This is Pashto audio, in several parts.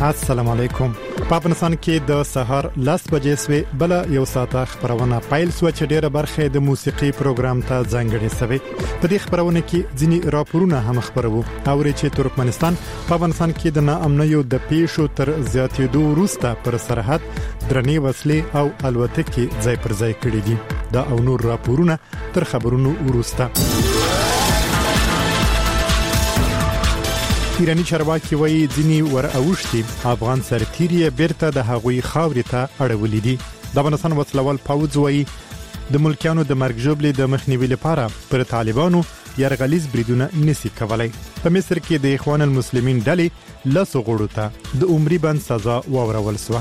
السلام علیکم. په افغانستان کې د سحر 10 بجې سوي بل یو ساعت خبرونه پایل سو چې ډیره برخه د موسیقي پروګرام ته ځانګړې شوی. په دې خبرونه کې ځینی راپورونه هم خبرو او چې ترکمنستان په افغانستان کې د ناامنیو د پیښو تر زیاتېدو وروسته پر سرحد درنې وسلې او الوتکې ځای پر ځای کړې دي. دا او نور راپورونه تر خبرونو وروسته. ایرانی چارواکي وایي ځینی ور اوښتي افغان سرتیري بیرته د هغوی خاورې ته اړولې دي. د افغانستان وسلوال پوځ وایي د ملکیانو د مرګ ژوبلې د مخنیوي لپاره پر طالبانو یرغلیز بریدونه نسی کولای. په مصر کې د اخوان المسلمین ډلې لاسو غړو ته د عمري بند سزا واورول شو.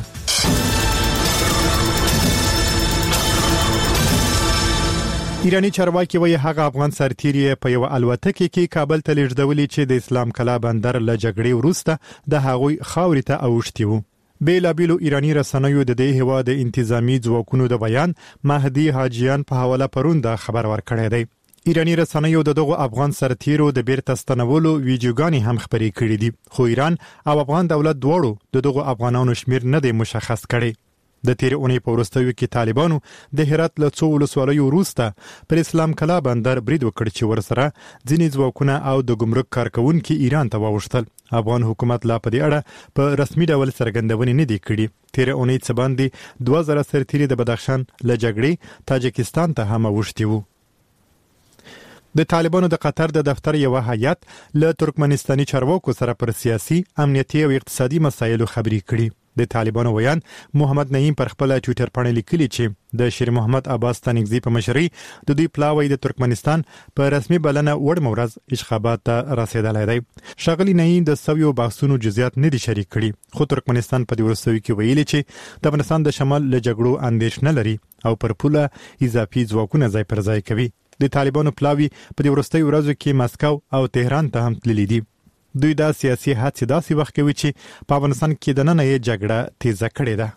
ایرانی چارواکي وایي هغه افغان سرتیري په یو الوتکه کې کابل ته لیږدولې چې د اسلام کلا بندر له جګړې وروسته د هغوی خاورې ته اوښتي وو. بیلابیلو ایرانی رسنیو د دې هوا د انتظامی ځواکونو د بیان مهدی حاجیان په حواله پروند خبر ورکړی دی. ایرانی رسنیو دغه افغان سرتیرو د بیرته ستنولو ویډیوګانې هم خبرې کړې دي، خو ایران او افغان دولت دواړو دغه افغانانو شمیر نه دی مشخص کړی. د تیر اونۍ په وروستیو کې طالبانو د هرات له څو ولسوالیو وروسته پر اسلام کلا بندر برید وکړ چې ورسره ځینې ځواکونه او د ګمرک کارکونکو ایران ته واوښتل. افغان حکومت لا په دې اړه په رسمي ډول څرګندونې نه دي کړې. تیر اونۍ څه باندې 2000 سرتیري د بدخشان له جګړې تاجکستان ته هم اوښتي وو. د طالبانو د قطر د دفتر یو هیئت له ترکمنستاني چارواکو سره پر سیاسي، امنیتي او اقتصادي مسایلو خبرې کړې. د طالبانو ویان محمد نعیم پر خپل ټوئیټر باندې لیکلي چې د شیر محمد عباس تنگزی په مشرۍ د دوی پلاوی د ترکمنستان په رسمي بلنه وړ مورز اشخابات ته رسیدلی دی. شاغلی نعیم د سویو بحثونو جزئیات نه دي شریک کړي، خو ترکمنستان په دې وروستیو کې ویلي چې د افغانستان د شمال له جګړو اندېښنه لري او پر پوله اضافي ځواکونه ځای پر ځای کوي. د طالبانو پلاوی په دې وروستیو ورځو کې مسکو او تهران ته هم تللي دي. دوی دا سیاسي هڅې داسې وخت کوي چې په افغانستان کې د نن یې جګړه تیزه کړې ده.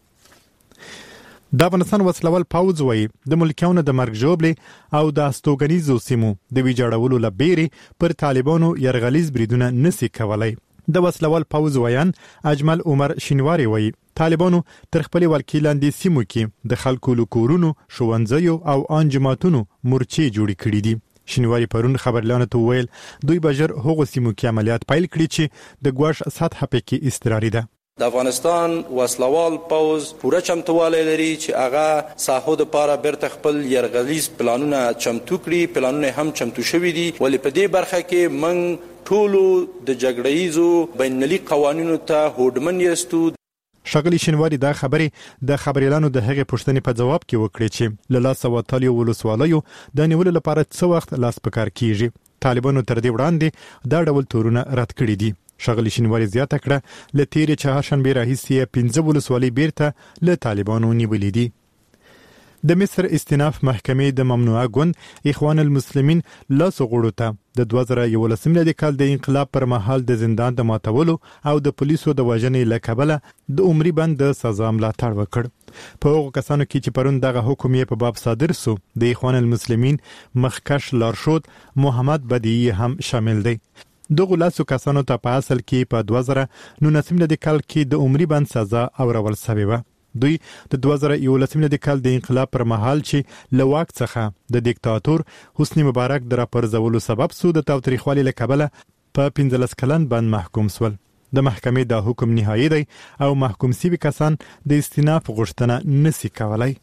د افغانستان وسلوال پوځ وایي د ملکیانو د مرګ ژوبلې او د استوګنیزو سیمو د ویجاړولو لپاره پر طالبانو یرغلیز بریدونه نسی کولای. د وسلوال پوځ ویان اجمل عمر شینواری وایي طالبانو تر خپل ولکې لاندې سیمو کې د خلکو لکورونو، ښوونځیو او انجماتونو مورچې جوړې کړې دي. شینواری پرون خبرلانو ته ویل دوی بجر هغو سیمو کې عملیات پیل کړي چې د ګواښ سطح پکې استراري ده. د افغانستان وسلوال پوځ پوره چمتوالی لري چې هغه ساحو لپاره بیرته خپل یرغلیز پلانونه چمتو کړي. پلانونه هم چمتو شوي دي، ولې په دې برخه کې موږ ټولو د جګړهیزو بینالمللي قوانینو ته هوډمن یاستو. شاغلی شینواری دا خبرې د خبريالانو د هغې پوښتنې په جواب کې وکړې چې له لاسه وتلیو ولسوالیو د نیولو لپاره څه وخت لاس پکار کیږي. طالبانو تر دې وړاندې دا ډول تورونه رد کړي دي. شاغلی شینواری زیاته کړه له تیرې چهارشنبې راهیسې 15 ولسوالۍ بیرته له طالبانو نیولې دي. د مصر استیناف محکمې د ممنوعه ګوند اخوان المسلمین لاسو غړو ته د 2011 کال د انقلاب پر مهال د زندان د ماتولو او د پولیسو د وژنې له کبله د عمري بند د سزا ملاتړ وکړ. په هغو کسانو کې چې پرون دغه حکم یې په باب صادر سو د اخوان المسلمین مخکش لارښود محمد بدیعي هم شامل دی. دغه لاسو کسانو ته په اصل کې په 2019 کال کې د عمري بند سزا اورول شوې و. دوی د 2011 کال د انقلاب پر مهال چې له واک څخه د دیکتاتور حسنی مبارک د راپرځولو سبب سو د تاوتریخوالي له کبله په 15 کلن باندې محکوم سول. د محکمې دا حکم نهایی دی او محکوم شوي کسان د استیناف غوښتنه نسی کولای.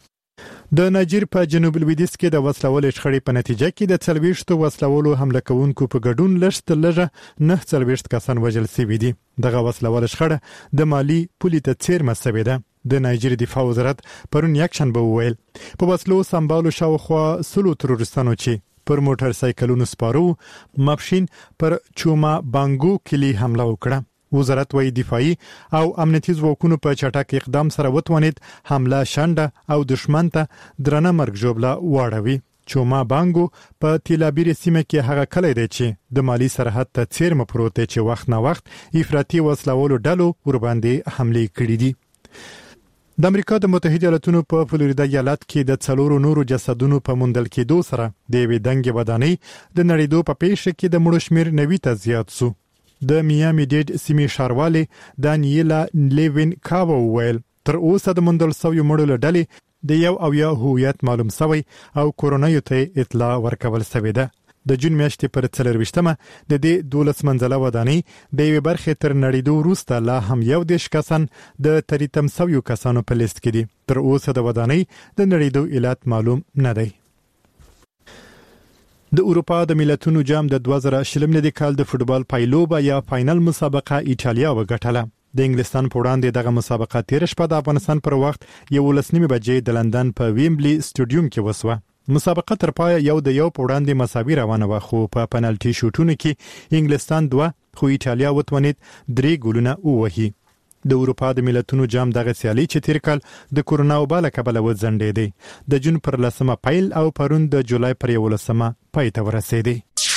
د نایجر په جنوب لویدیځ کې د وسلوال شخړې په نتیجه کې د 40 وسلوالو حمله کوونکو په ګډون لږ 49 کسان وژل شوي دي. دغه وسلوال شخړه د مالی پولې ته څیرمه شوې ده. د نایجر دفاع وزارت پرون یکشنبه وویل په وسلو سمبالو شاوخوا 100 تروریستانو چې پر موټر سایکلونو سپارو مابشین پر چوما بانګو کلی حمله وکړه. وزارت وایي دفاعي او امنیتي ځواکونو په چټک اقدام سره وتوانید حمله شنډه او دشمن ته درنه مرګ ژوبله واړوي. چوما بانګو په تیلابیر سیمه کې هغه کلی دی چې د مالی سرحد ته څیرمه پروت دی چې وخت نه وخت افراطي وسلوالو ډلو ورباندې حمله کړې دي. د امریکا د متحده ایالاتونو په فلوریدا ایالت کې د 4 نورو جسدونو په موندل کېدو سره د یوې دنګې ودانۍ د نړیدو په پیښه کې د مړو شمیر 90 ته زیات شو. د میامي ډیډ سیمې ښاروالي دانیلا لیوین کاو ویل تر اوسه د موندل شویو مړو له ډلې د یو او یا هویت معلوم شوی او کورونایو ته اطلاع ورکول شوې ده. د جون میاشتې پر 24مه د دې 12 منزله ودانۍ د یوې برخې تر نړیدو وروسته لا هم 11 کسان د تریتم شویو کسانو په لیست کې دي. تر اوسه د ودانۍ د نړیدو علت معلوم نه دی. د اروپا د ملتونو جام د 2020 کال د فوتبال پایلوبه یا فاینل مسابقه ایټالیا وګټله. د انګلستان په وړاندې دغه مسابقه تیر شپه د افغانستان پر وخت 11 بجې د لندن په ویمبلی سټاډیوم کې وسوه. مسابقه تر پای یو د یو په وړاندې مساوي روانه و، خو په پنالټي شوټونو کې انګلستان 2 خو ایټالیا وتوانید 3 ګولونه ووهي. د اروپا د ملتونو جام دغه سیالي چې تیر کال د کورونا وبا له کبله وځنډېدې د جون پر 10 پیل او پرون د جولای پر 11 پای ته ورسېدې.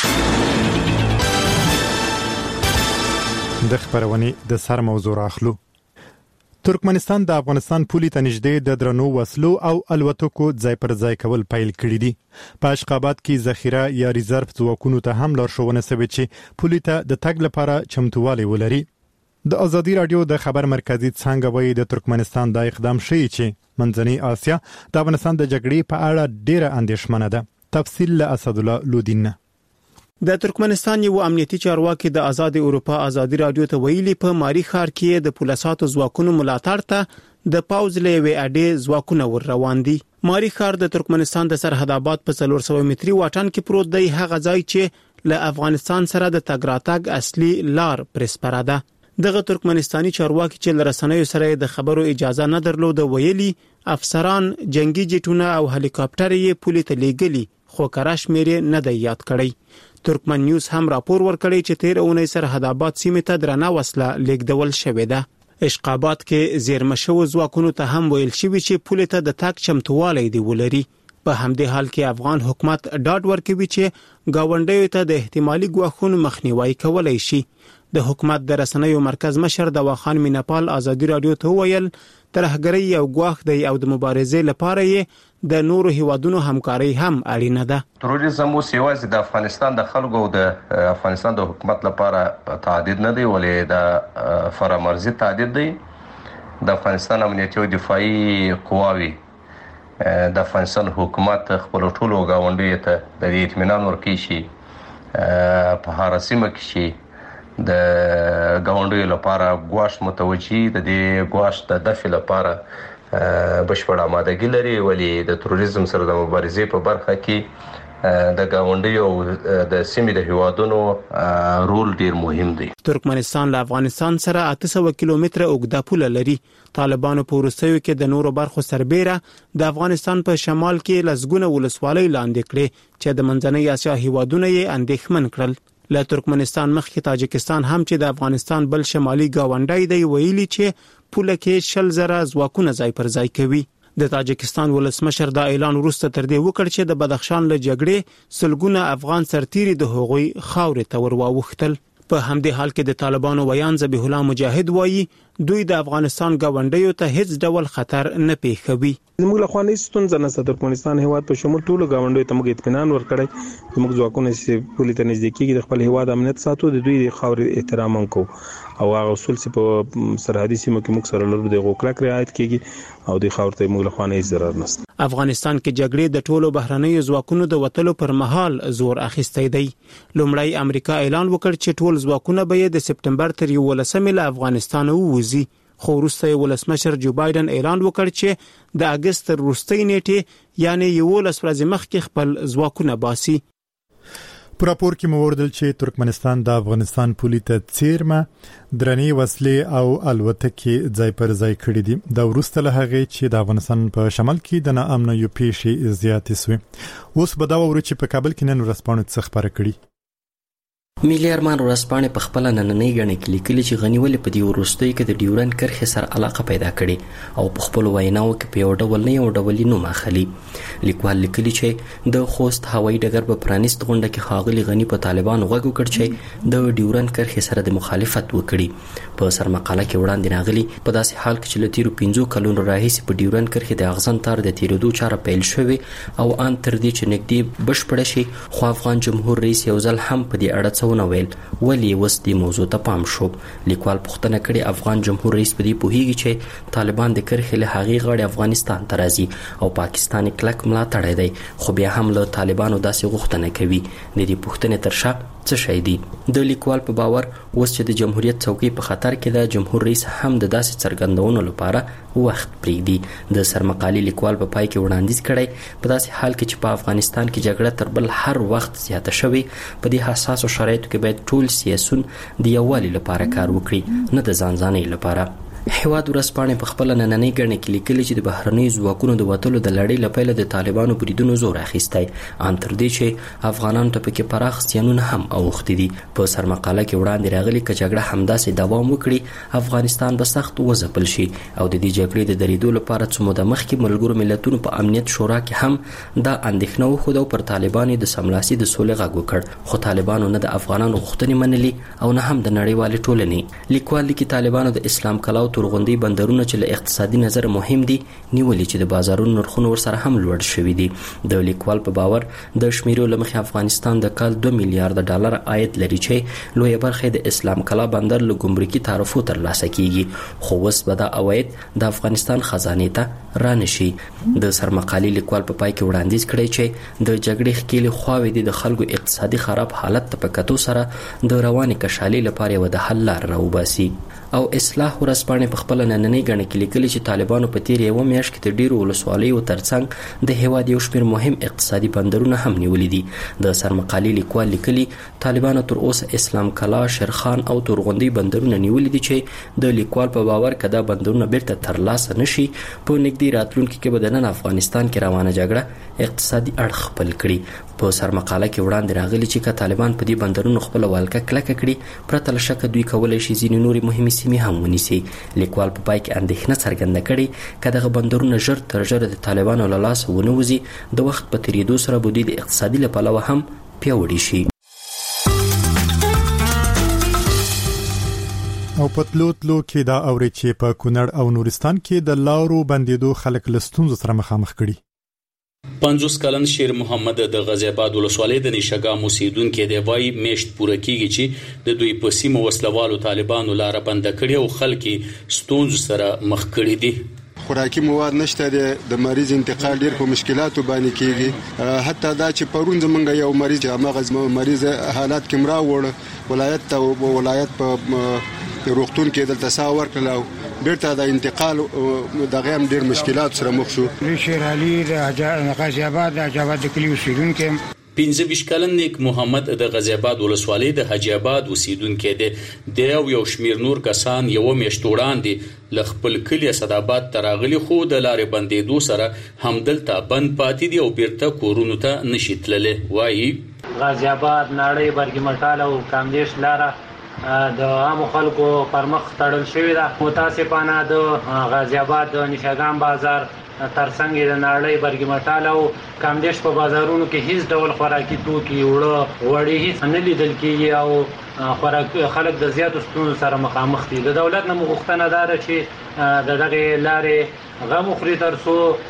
د خبرونې د سر موضوع راخلو. ترکمنستان د افغانستان پولې ته نږدې د درنو وسلو او الوتکو ځای پر ځای کول پیل کړی دي. په اشخاباد کې ذخیره یا ریزرف ځواکونو ته هم لارښوونه شوې چې پولې ته د تګ لپاره چمتووالی ولري. د ازادي رادیو د خبر مرکزی څنګه وایي د ترکمنستان د اقدام ښیي چې منځنۍ آسیا د افغانستان د جګړې په اړه ډیره اندېښمنه ده. تفصیل له اسد الله لودین. د ترکمنستان یو امنیتي چارواکي د آزاد اروپا ازادي رادیو ته ویلي په ماری ښار کې د پولیساتو ځواکونو ملاتړ ته د پاوز لوي اډې ځواکونه ور روان دي. ماری ښار د ترکمنستان د سرحد آباد په 400 متري واټن کې پروت دی، هغه ځای چې له افغانستان سره د تګ راتګ اصلي لار پرسپره ده. دغه ترکمنستاني چارواکي چې لرسنیو سره د خبرو اجازه نه درلوده ویلي افسران جنگي جټونه او هلیکاپټر یې پولې ته لیږلي، خو کراش مېرې نه دی یاد کړی. ترکمن نیوز هم راپور ورکړی چې تیر اونۍ سرحد آباد سیمې ته درنه وسله لیږدول شوې ده. اشقابات کې زیرمه شوو ځواکونو ته هم ویل شوی چې پولې ته د تګ چمتووالی دی ولري. په همدې حال کې افغان حکومت ډاډ ورکوي چې گاونډیو ته د احتمالي ګواښونو مخنیوي کولای شي. د حکومت د رسنیو مرکز مشر دواخان میناپال ازادي رادیو ته ویل ترهګرۍ یو ګواښ دی او د مبارزې لپاره یې د نورو هیوادونو همکاري هم اړینه ده. تروریزم اوس یوازې د افغانستان د خلکو او د افغانستان د حکومت لپاره تعهد نه دی، ولې د فرامرزي تعهد دی. د افغانستان امنیتي او دفاعي قواوي د افغانستان حکومت خپل ټولو گاونډیو ته د اطمینان ورکړي شي په هر سیمه کې شي د گاونډیو لپاره ګواښ متوجي د دې ګواښ د دفع لپاره بشپړ آمادګي لري، ولې د تروریزم سره د مبارزې په برخه کې د گاونډیو د سیمې د هیوادونو رول ډیر مهم دی. ترکمنستان له افغانستان سره 800 کیلومتره اوږده پوله لري. طالبانو په وروستیو کې د نورو برخو سربېره د افغانستان په شمال کې لسګونه ولسوالۍ لاندې کړې چې د منځنۍ آسیا هیوادونه یې اندېښمن کړل. له ترکمنستان مخکې تاجکستان هم چې د افغانستان بل شمالي گاونډی دی ویلي چې پوله کې 100,000 ځواکونه ځای پر ځای کوي. د تاجکستان ولسمشر دا اعلان وروسته تر دې وکړ چې د بدخشان له جګړې سلګونه افغان سرتیري د هغوی خاورې ته ورواوښتل. په همدې حال کې د طالبانو ویان ذبیح الله مجاهد وایي دوی د افغانستان گاونډیو ته هیڅ ډول خطر نه پیښوي. زموږ له خوانې ستونزه نشته. ترکمنستان هیواد په شمول ټولو گاونډیو ته موږ اطمینان ورکړی. موږ ځواکونه چې پولې ته نږدې کېږي د خپل هیواد امنیت ساتو، د دوی د خاورې احترام کوو او هغه اصول چې په سرحدي سیمو کې موږ سره لرو د غوکلک رعایت کېږي او د خاورې ته موږ له خوانې ضرر نشته. افغانستان کې جګړې د ټولو بهرنیو ځواکونو د وټلو پر مهال زور اخیستی دی. لومړی امریکا اعلان وکړ چې ټول ځواکونه به د سپټمبر تر 11 له افغانستان ووځي، خو وروسته ولسمشر جو بایدن اعلان وکړ چې د اگست تر وروستۍ نیټې یعنی 11 ورځې مخکې خپل ځواکونه باسي. په راپور کې مو وردل چې ترکمنستان د افغانستان پولې ته څیرمه درنې وسلې او الوتکې ځای پر ځای کړې دي. دا وروسته له هغې چې د افغانستان په شمال کې د ناامنۍ پیښې زیاتې شوې. اوس به دا وورو چې په کابل کې نن ورځپاڼو څه خبره کړي. ملي ارمان ورځپاڼې په خپل نننۍ غڼې کې لیکلي چې غنی ولې په دې وروستۍ کې د ډیورند کرښې سره علاقه پیدا کړي او په خپل ویناو کې په یو ډول نه یو ډول نوم اخلي. لیکوال لیکلي چې د خوست هوایي ډګر په پرانیست غونډه کې ښاغلي غنی په طالبانو غږ وکړ چې د ډیورند کرښې سره د مخالفت وکړي. په سرمقاله کې وړاندې راغلي په داسې حال کې چې له تیرو 15 کلونو راهیسې په ډیورند کرښې د اغزن تار د تیرېدو چاره پیل شوې او ان تر دې چې نږدې بشپړه شي، خو افغان جمهور رئیس یو ځل هم په دې اړه څه څه ویل ولې اوس دې موضوع ته پام شو. لیکوال پوښتنه کړې افغان جمهور رئیس په دې پوهیږي چې طالبان د کرښې له هغې غاړې افغانستان ته راځي او پاکستان کلک ملاتړی دی، خو بیا هم له طالبانو داسې غوښتنه کوي. د دې پوښتنې تر شا څه شی دی؟ د لیکوال په باور اوس چې د جمهوریت څوکۍ په خطر کې ده، جمهور رئیس هم د داسې څرګندونو لپاره وخت پرېږدي. د سرمقالي لیکوال په پای کې وړاندیز کړی په داسې حال کې چې په افغانستان کې جګړه تر بل هر وخت زیاته شوې، په دې حساسو شرایطو کې باید ټول سیاسون د یووالي لپاره کار وکړي، نه د ځانځانۍ لپاره. هیواد ورځپاڼې په خپل نننۍ ګڼه کې لیکلي چې د بهرنیو ځواکونو د وتلو د لړۍ له پیله د طالبانو بریدونو زور اخیستی، ان تر دې چې افغانانو ته پکې پراخ زیانونه هم اوښتي دي. په سرمقاله کې وړاندې راغلي که جګړه همداسې دوام وکړي، افغانستان به سخت وځپل شي او د دې جګړې د درېدو لپاره څه موده مخکې ملګرو ملتونو په امنیت شورا کې هم دا اندېښنه وښوده او پر طالبانو د سملاسي د سولې غږ وکړ، خو طالبانو نه د افغانانو غوښتنې منلي او نه هم د نړیوالې ټولنې. لیکوال لیکي طالبانو د اسلام کلا تورغوندي بندرونه چې له اقتصادي نظر مهم دي نیولي چې د بازارونو نرخونه ورسره هم لوړ شوي دي. د لیکوال په باور د شمیرو له مخې افغانستان د کال 2 میلیارډ ډالر عاید لري چې لویه برخه د اسلام کلا بندر له ګمرکي تعرفو ترلاسه کیږي، خو اوس به دا عواید د افغانستان خزانې ته رانشي. د سرمقالي لیکوال په پای کې وړاندیز کړی چې د جګړې ښکېلې خواوې د خلکو اقتصادي خراب حالت ته په کتو سره د روانې کشالۍ لپاره یوه د حل لار راوباسي. او اصلاح ورځپاڼې په خپل نننۍ ګڼه کې لیکلي چې طالبانو په تیر یوه میاشت کې د ډیرو ولسوالیو ترڅنګ د هیواد یو شمېر مهم اقتصادي بندرونه هم نیولي دي. د سرمقالي لیکوال لیکلي طالبانو تر اوسه اسلام کلا، شیرخان او تورغوندي بندرونه نیولي دي چې د لیکوال په باور که دا بندرونه بیرته ترلاسه نشي، په نږدې راتلونکي کې به د نن افغانستان کې روانه جګړه اقتصادي اړخ خپل کړي. په سرمقاله کې وړاندې راغلي چې که طالبان په دې بندرونو خپله والکه کلکه کړي، پرته له شکه دوی کولی شي ځینې نورې مهمې سیمې هم ونیسي. لیکوال په پای کې اندېښنه څرګنده کړې که دغه بندرونه ژر تر ژره د طالبانو له لاسه ونه وځي، د وخت په تېرېدو سره به دوی د اقتصادي له پلوه هم پیاوړي شي. او په تلو کې دا اوري چې په کونړ او نورستان کې د لارو بندیدو خلک له ستونزو سره مخامخ کړي. 50 کلن شیر محمد د غازی آباد ولسوالۍ د نشګام اوسیدونکو دی، وایي میشت پوره کیږي چې د دوی په سیمه وسلوالو طالبانو لار بند کړي او خلک ستونزو سره مخ کړي دي. خوراکي مواد نشته، د مریض انتقال ډیر په مشکلاتو باندې کیږي. حتی دا چې پرون زمونږ یو مریض چې هغه مریض حالات کې مراوړ ولایت ته ولایت په روغتون کې دلته سا ورکړل، بیرته د انتقال دغه هم ډیر مشکلات سره مخ شو. شیر علي د غازی آباد د کلی اوسیدونکو 15 کلن نیک محمد د غازی آباد ولسوالۍ د حاجی آباد اوسیدونکو دی. د یو شمیر نور کسان یو میاشت وړاندې ل خپل کلی اسداباد تراغلی، خو د لارې بندیدو سره همدلته بند پاتې دي او بیرته کورونو ته نشي تللی. وایي غازی آباد، ناړۍ، برګمټال او کامدیش لاره د عامو خلکو پر مخ تړل شوې ده. متاسفانه د غازی آباد د نشګام بازار ترڅنګ د ناړۍ، برګمټال او کامدیش په بازارونو کې هیڅ ډول خوراکي توکي وړي هیڅ نه لیدل کېږي او خوراک خلک د زیاتو ستونزو سره مخامخ دي. د دولت نه غوښتنه ده چې د دغه لارې غم خوري تر څو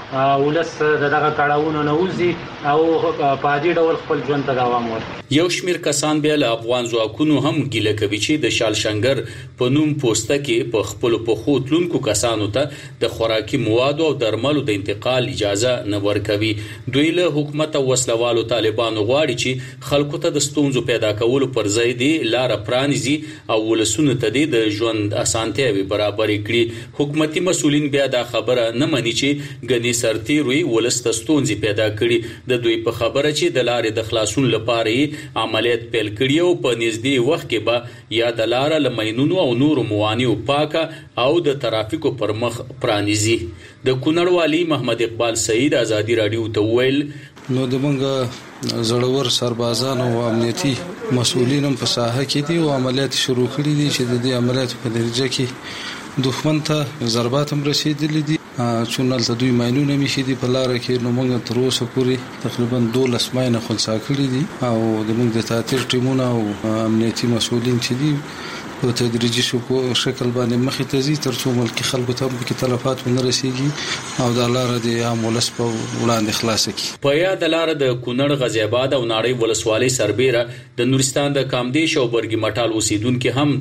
ولس دغه کړهونو نه وځي او په دې ډول خپل ژوند ته دوام ورکړي. یو شمیر کسان بیا له افغان ځواکونو هم ګیله کوي چې د شالشنګر په نوم پوسټه کې په خپل پخو تلونکو کسانو ته د خوراکي موادو او درملو د انتقال اجازه نه ورکوي. دوی له حکومت او وسلوالو طالبانو غواړي چې خلکو ته د ستونزو پیدا کولو پر ځای دی لار پرانیزي او ولسونو ته د ژوند اسانتیاوي برابر کړي. حکومتي مسؤلین بیا دا خبره نه مني چې غني سرتیروي ولست ستونزې پیدا کړي. د دوی په خبره چې د لارې د خلاصون لپاره عملیات پیل کړي او په نږدې وخت کې به یا د لارې لمینونو او نورو موانعو پاکه او د ترافیکو پر مخ پرانیزي. د کونړ والی محمد اقبال سعید ازادي رادیو ته ویل نو د منګه زړور سربازان او امنیتي مسؤلین په ساحه کې دي او عملیات شروع کړي دي چې د دې عملیاتو په نتیجه کې دښمن ته ضربات هم رسیدلي دي. چونل ته دوی ماینونه میشي دي په لار کې، نو موږ تر اوسه پورې تقریبا 12 ماینه خلصا کړي دي او د موږ د تاتیر ټیمونه او امنیتي مسؤلین چې دي په تدریجي شکل باندې مخې ته ځي ترڅو ملکی خلکو ته په تلفات ونه رسیږي او د لار د عام ولس په وړاندې خلاص کړي. په یاد لار د کونړ غازی آباد او ناړۍ ولسوالۍ سربېره د نورستان د کامدیش او برګي مټال اوسیدونکو هم